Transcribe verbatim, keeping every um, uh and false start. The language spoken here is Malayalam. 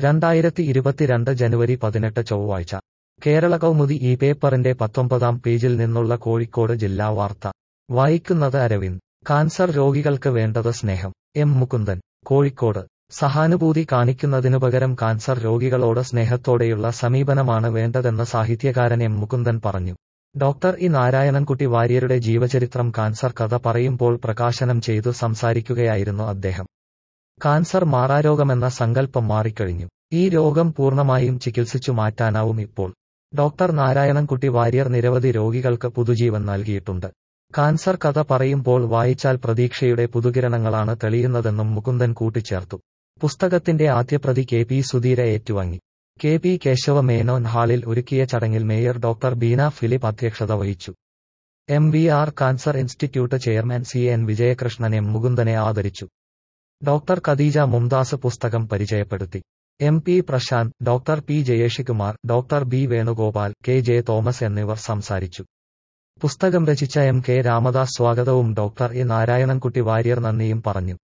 രണ്ടായിരത്തി ഇരുപത്തിരണ്ട് ജനുവരി പതിനെട്ട് ചൊവ്വാഴ്ച കേരള കൗമുദി ഈ പേപ്പറിന്റെ പത്തൊമ്പതാം പേജിൽ നിന്നുള്ള കോഴിക്കോട് ജില്ലാ വാർത്ത വായിക്കുന്നത് അരവിന്ദ്. കാൻസർ രോഗികൾക്ക് വേണ്ടത് സ്നേഹം. എം മുകുന്ദൻ, കോഴിക്കോട്. സഹാനുഭൂതി കാണിക്കുന്നതിനു പകരം കാൻസർ രോഗികളോട് സ്നേഹത്തോടെയുള്ള സമീപനമാണ് വേണ്ടതെന്ന് സാഹിത്യകാരൻ എം മുകുന്ദൻ പറഞ്ഞു. ഡോക്ടർ ഇ നാരായണൻകുട്ടി വാര്യരുടെ ജീവചരിത്രം കാൻസർ കഥ പറയുമ്പോൾ പ്രകാശനം ചെയ്തു സംസാരിക്കുകയായിരുന്നു അദ്ദേഹം. കാൻസർ മാറാരോഗമെന്ന സങ്കല്പം മാറിക്കഴിഞ്ഞു. ഈ രോഗം പൂർണ്ണമായും ചികിത്സിച്ചു മാറ്റാനാവും ഇപ്പോൾ. ഡോക്ടർ നാരായണൻകുട്ടി വാര്യർ നിരവധി രോഗികൾക്ക് പുതുജീവൻ നൽകിയിട്ടുണ്ട്. കാൻസർ കഥ പറയുമ്പോൾ വായിച്ചാൽ പ്രതീക്ഷയുടെ പുതുകിരണങ്ങളാണ് തെളിയുന്നതെന്നും മുകുന്ദൻ കൂട്ടിച്ചേർത്തു. പുസ്തകത്തിന്റെ ആദ്യപ്രതി കെ പി സുധീര ഏറ്റുവാങ്ങി. കെ പി കേശവ മേനോൻ ഹാളിൽ ഒരുക്കിയ ചടങ്ങിൽ മേയർ ഡോക്ടർ ബീന ഫിലിപ്പ് അധ്യക്ഷത വഹിച്ചു. M V R cancer institute chairman C N Vijayakrishnan M മുകുന്ദനെ ആദരിച്ചു. ഡോക്ടർ ഖദീജ മുംതാസ് പുസ്തകം പരിചയപ്പെടുത്തി. M P Prashanth, doctor P Jayeshkumar, doctor B Venugopal, K J Thomas എന്നിവർ സംസാരിച്ചു. പുസ്തകം രചിച്ച എം കെ രാമദാസ് സ്വാഗതവും ഡോക്ടർ എ നാരായണൻകുട്ടി വാര്യർ നന്ദിയും പറഞ്ഞു.